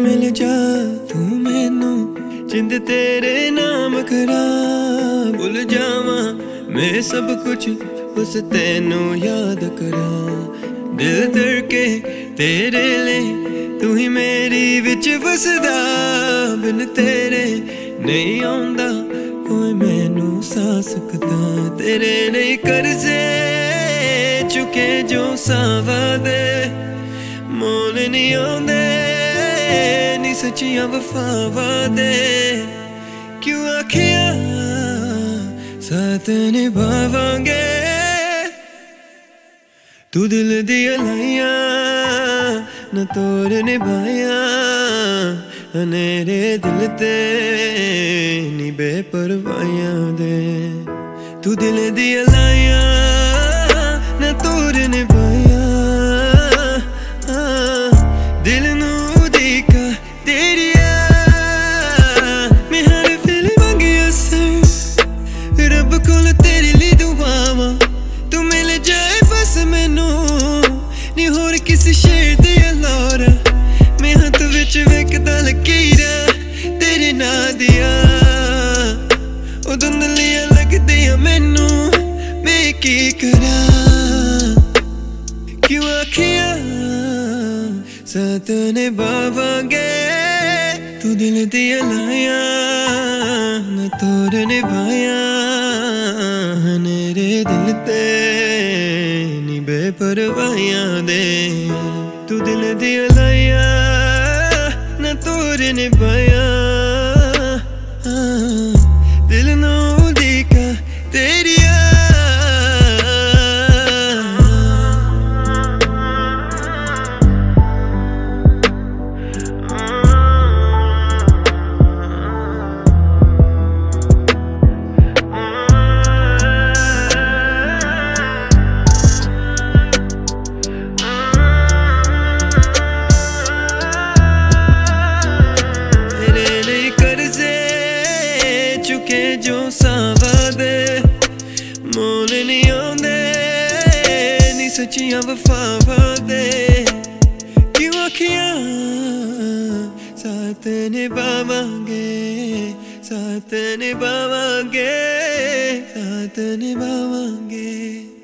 मिल जा तू मैनू जिंद तेरे नाम करा भुल जावा मैं सब कुछ बस तेनू याद करा दिल धड़के तेरे ले तू ही मेरी विच बसदा बिन तेरे नहीं आउंदा कोई मैनू सा सकदा तेरे नहीं कर्जे चुके जो सावा दे मोल नहीं आउंदे नी सच्चियां वफावां दे क्यों आखिया साथ निभावांगे तू दिल दियां लाइयां न तोड़ निभाया अनेरे दिल ते नी बेपरवाहियां दे तू दिल दियां लाइयां न तोड़ निभाया दिल नू उदीका तेरिया मैं हर फिल मंगी असर रब कोल तेरे लिए दुआवां तू मिल जाए बस मैनू नी होर किसी शेर दे अलावा मैं हथ विच वेखदा लकीरा तेरे नां दिया ओ धुंधलियां लगदियां मैनू मैं की करा क्यों आखिया साथ निभावांगे तू दिल दियां लाइयां न तोड़ निभाया मेरे दिल ते नी बेपरवाहियां दे तू दिल दियां लाइयां न तोड़ निभाया दिल नू उदीका तेरिया जो सावा दे मोल नहीं आउंदे नी सच्चियां वफावां दे क्यों आखिया साथ निभावांगे साथ निभावांगे साथ निभावांगे।